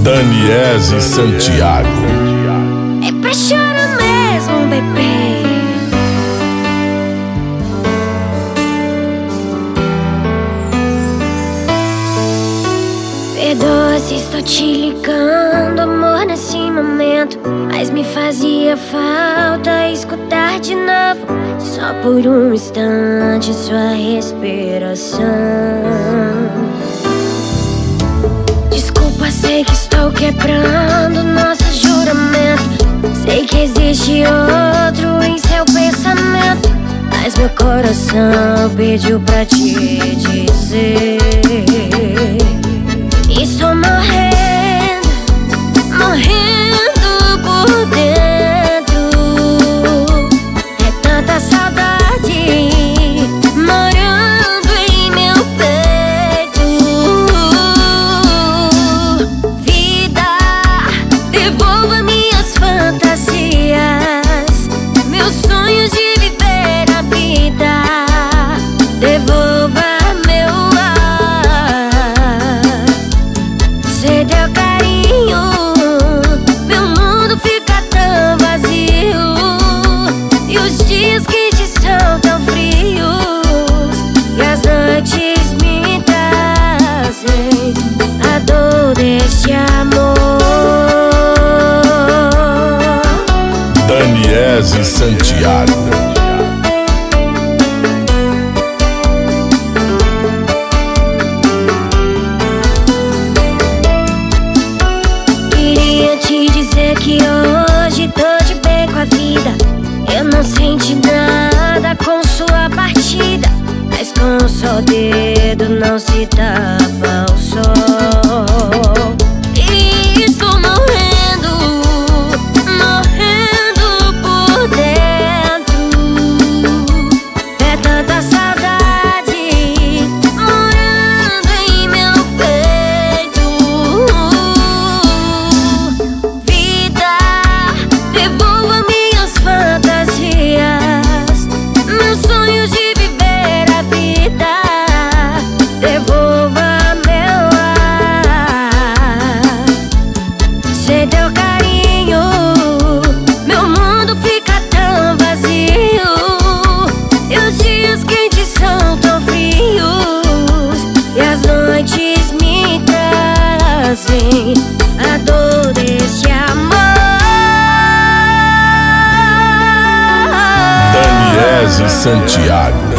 Daniese Santiago. É pra chorar mesmo, bebê. Perdoa se estou te ligando, amor, nesse momento, mas me fazia falta escutar de novo, só por um instante, sua respiração. Desculpa, sei que estou quebrando nosso juramento. Sei que existe outro em seu pensamento, mas meu coração pediu pra te dizer: estou morrendo, morrendo por dentro. É tanta saudade morando em meu peito. Vida, devolva minhas fantasias, meus sonhos de viver a vida. Devolva meu ar, sem teu carinho meu mundo fica tão vazio, e os dias que te são tão frios, e as noites me trazem a dor deste amor. Daniese Santiago. Que hoje tô de bem com a vida. Eu não senti nada com sua partida, mas com o seu dedo não se tapa o sol. E estou morrendo, morrendo por dentro. É tanta saudade morando em meu peito. Devolva minhas fantasias, meus sonhos de viver a vida. Devolva meu ar, sem teu carinho meu mundo fica tão vazio, e os dias quentes são tão frios, e as noites me trazem a dor deste amor. Daniese Santiago.